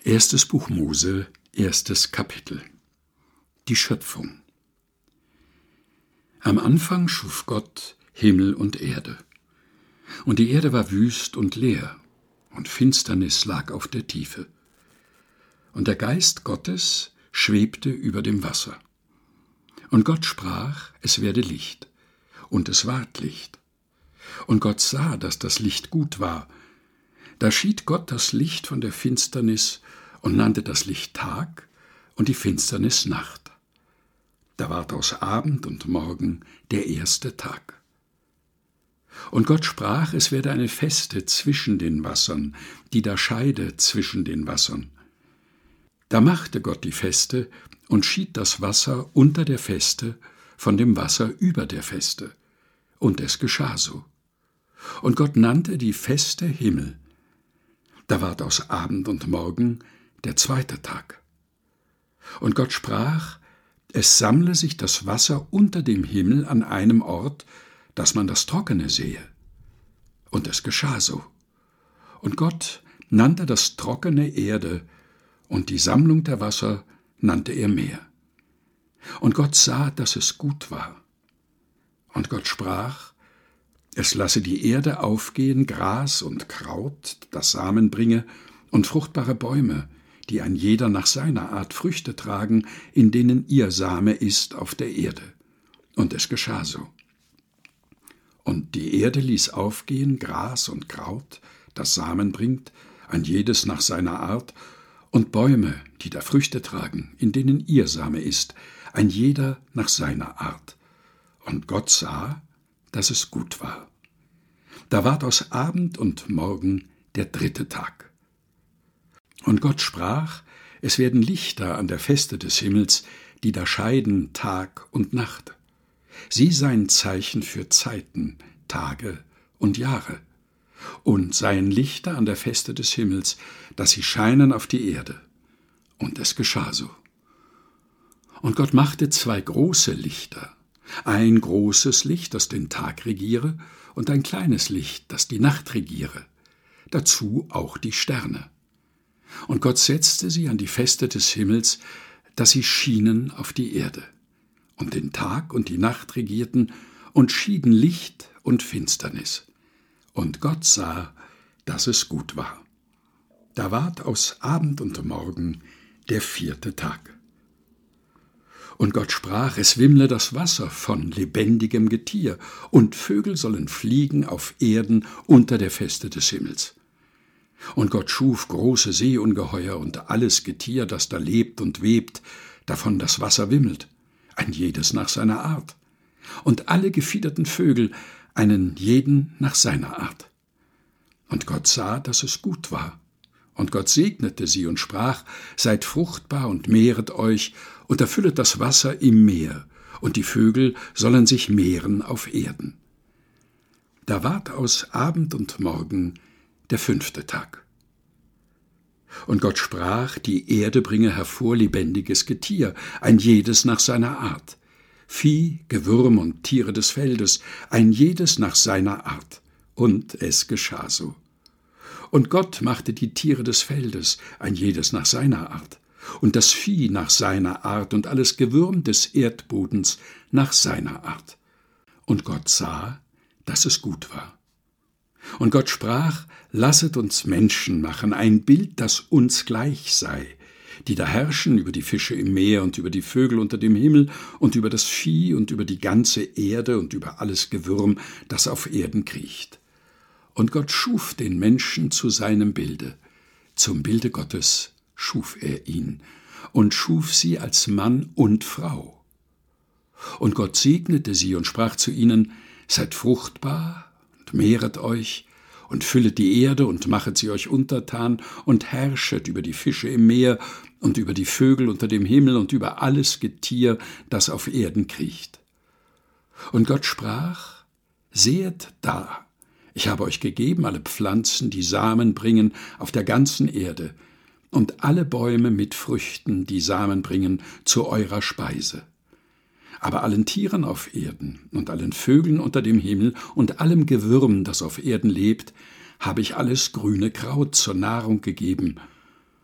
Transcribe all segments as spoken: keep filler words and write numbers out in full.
Erstes Buch Mose, erstes Kapitel. Die Schöpfung. Am Anfang schuf Gott Himmel und Erde. Und die Erde war wüst und leer, und Finsternis lag auf der Tiefe. Und der Geist Gottes schwebte über dem Wasser. Und Gott sprach, es werde Licht, und es ward Licht. Und Gott sah, dass das Licht gut war. Da schied Gott das Licht von der Finsternis und nannte das Licht Tag und die Finsternis Nacht. Da ward aus Abend und Morgen der erste Tag. Und Gott sprach, es werde eine Feste zwischen den Wassern, die da scheide zwischen den Wassern. Da machte Gott die Feste und schied das Wasser unter der Feste von dem Wasser über der Feste. Und es geschah so. Und Gott nannte die Feste Himmel. Da ward aus Abend und Morgen der zweite Tag. Und Gott sprach, es sammle sich das Wasser unter dem Himmel an einem Ort, dass man das Trockene sehe. Und es geschah so. Und Gott nannte das Trockene Erde, und die Sammlung der Wasser nannte er Meer. Und Gott sah, dass es gut war. Und Gott sprach, es lasse die Erde aufgehen, Gras und Kraut, das Samen bringe, und fruchtbare Bäume, die ein jeder nach seiner Art Früchte tragen, in denen ihr Same ist auf der Erde. Und es geschah so. Und die Erde ließ aufgehen Gras und Kraut, das Samen bringt, ein jedes nach seiner Art, und Bäume, die da Früchte tragen, in denen ihr Same ist, ein jeder nach seiner Art. Und Gott sah, dass es gut war. Da ward aus Abend und Morgen der dritte Tag. Und Gott sprach, es werden Lichter an der Feste des Himmels, die da scheiden Tag und Nacht. Sie seien Zeichen für Zeiten, Tage und Jahre. Und seien Lichter an der Feste des Himmels, dass sie scheinen auf die Erde. Und es geschah so. Und Gott machte zwei große Lichter, ein großes Licht, das den Tag regiere, und ein kleines Licht, das die Nacht regiere, dazu auch die Sterne. Und Gott setzte sie an die Feste des Himmels, dass sie schienen auf die Erde. Und den Tag und die Nacht regierten und schieden Licht und Finsternis. Und Gott sah, dass es gut war. Da ward aus Abend und Morgen der vierte Tag. Und Gott sprach, es wimmle das Wasser von lebendigem Getier, und Vögel sollen fliegen auf Erden unter der Feste des Himmels. Und Gott schuf große Seeungeheuer und alles Getier, das da lebt und webt, davon das Wasser wimmelt, ein jedes nach seiner Art, und alle gefiederten Vögel, einen jeden nach seiner Art. Und Gott sah, dass es gut war. Und Gott segnete sie und sprach, seid fruchtbar und mehret euch und erfüllet das Wasser im Meer, und die Vögel sollen sich mehren auf Erden. Da ward aus Abend und Morgen der fünfte Tag. Und Gott sprach, die Erde bringe hervor lebendiges Getier, ein jedes nach seiner Art, Vieh, Gewürm und Tiere des Feldes, ein jedes nach seiner Art. Und es geschah so. Und Gott machte die Tiere des Feldes, ein jedes nach seiner Art, und das Vieh nach seiner Art und alles Gewürm des Erdbodens nach seiner Art. Und Gott sah, dass es gut war. Und Gott sprach, lasset uns Menschen machen, ein Bild, das uns gleich sei, die da herrschen über die Fische im Meer und über die Vögel unter dem Himmel und über das Vieh und über die ganze Erde und über alles Gewürm, das auf Erden kriecht. Und Gott schuf den Menschen zu seinem Bilde. Zum Bilde Gottes schuf er ihn und schuf sie als Mann und Frau. Und Gott segnete sie und sprach zu ihnen, seid fruchtbar und mehret euch und füllet die Erde und machet sie euch untertan und herrschet über die Fische im Meer und über die Vögel unter dem Himmel und über alles Getier, das auf Erden kriecht. Und Gott sprach, sehet da, ich habe euch gegeben alle Pflanzen, die Samen bringen auf der ganzen Erde, und alle Bäume mit Früchten, die Samen bringen, zu eurer Speise. Aber allen Tieren auf Erden und allen Vögeln unter dem Himmel und allem Gewürm, das auf Erden lebt, habe ich alles grüne Kraut zur Nahrung gegeben,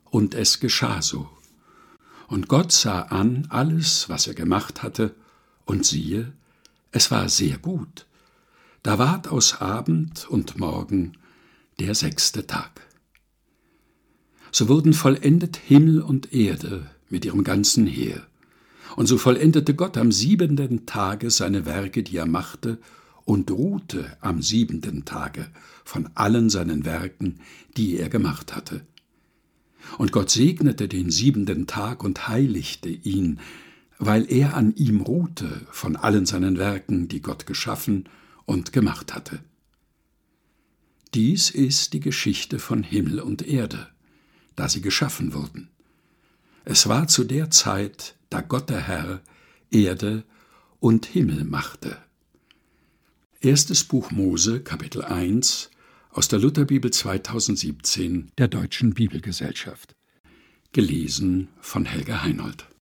und es geschah so. Und Gott sah an alles, was er gemacht hatte, und siehe, es war sehr gut. Da ward aus Abend und Morgen der sechste Tag. So wurden vollendet Himmel und Erde mit ihrem ganzen Heer. Und so vollendete Gott am siebenten Tage seine Werke, die er machte, und ruhte am siebenten Tage von allen seinen Werken, die er gemacht hatte. Und Gott segnete den siebenten Tag und heiligte ihn, weil er an ihm ruhte von allen seinen Werken, die Gott geschaffen und gemacht hatte. Dies ist die Geschichte von Himmel und Erde, da sie geschaffen wurden. Es war zu der Zeit, da Gott der Herr Erde und Himmel machte. Erstes Buch Mose, Kapitel eins, aus der Lutherbibel zweitausendsiebzehn der Deutschen Bibelgesellschaft. Gelesen von Helga Heinold.